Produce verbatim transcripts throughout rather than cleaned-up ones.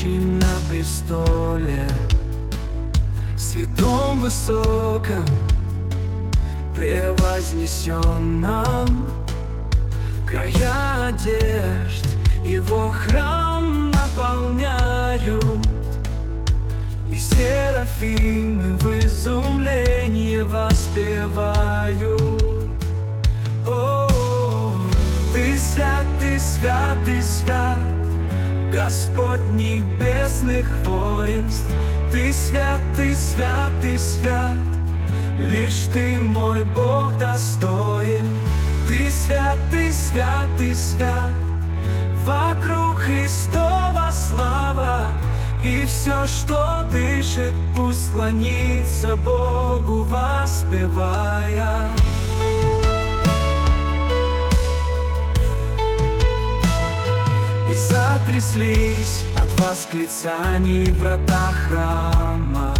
сидящий на престоле, святом высоком, превознесенном. Края одежд его храм наполняют, и серафимы в изумлении воспевают. О, ты свят, ты свят, ты свят, Господь небесных воинств. Ты свят, ты свят, ты свят, лишь ты, мой Бог, достоин. Ты свят, ты свят, ты свят, вокруг Христова слава, и все, что дышит, пусть клонится Богу, воспевая. И затряслись от восклицаний врата храма,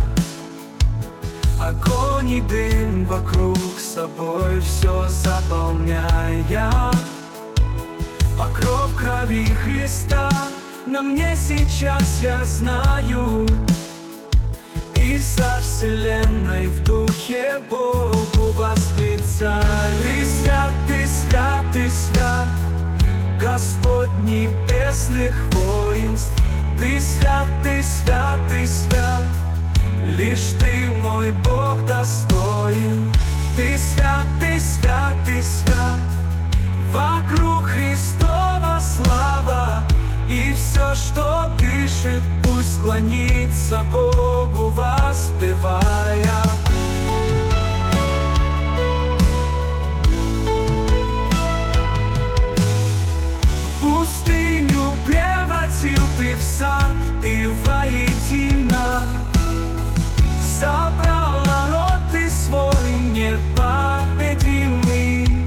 огонь и дым вокруг собой все заполняя. Покров крови Христа на мне сейчас, я знаю, и со вселенной в духе Богу восклицаю. Ты свят, ты свят, ты свят, Господь небесных воинств. Ты свят, ты свят, ты свят, лишь ты, мой Бог, достоин. Ты свят, ты свят, ты свят, вокруг Христова слава, и все, что дышит, пусть клонится Богу, воспевая. Пустыню превратил ты в сад, ты воедино собрал народ ты свой непобедимый,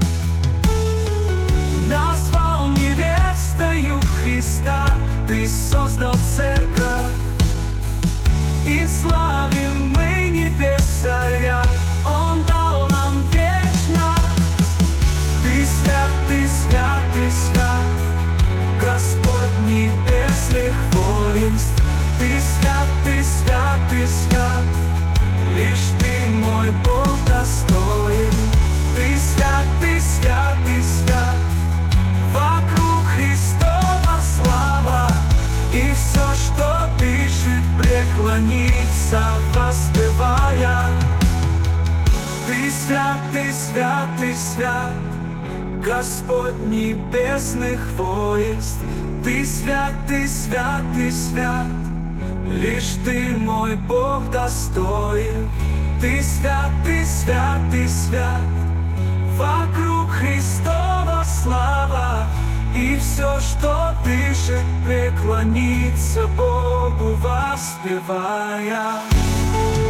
назвал невестою Христа, ты создал церковь, и славим мы небеса, Он дал нам вечность. Ты свят, ты свят, ты свят, Господь небесных воинств. Ты свят, ты свят, ты свят, лишь ты, мой Бог, достоин. Ты свят, ты свят, ты свят, вокруг Христова слава, и все, что дышит, преклонится, воспевая. Ты свят, ты свят, ты свят, Господь небесных воинств. Ты свят, ты свят, ты свят, лишь ты, мой Бог, достоин. Ты свят, ты свят, ты свят, вокруг Христова слава, и все, что дышит, преклонится Богу, воспевая.